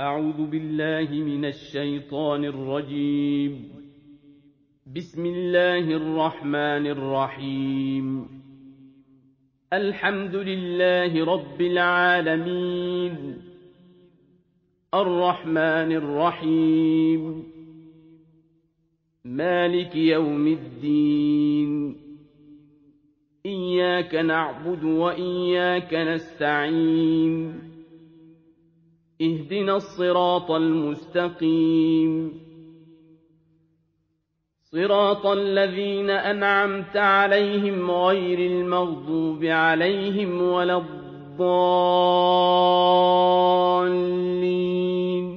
أعوذ بالله من الشيطان الرجيم. بسم الله الرحمن الرحيم. الحمد لله رب العالمين، الرحمن الرحيم، مالك يوم الدين. إياك نعبد وإياك نستعين. اهدنا الصراط المستقيم، صراط الذين أنعمت عليهم غير المغضوب عليهم ولا الضالين.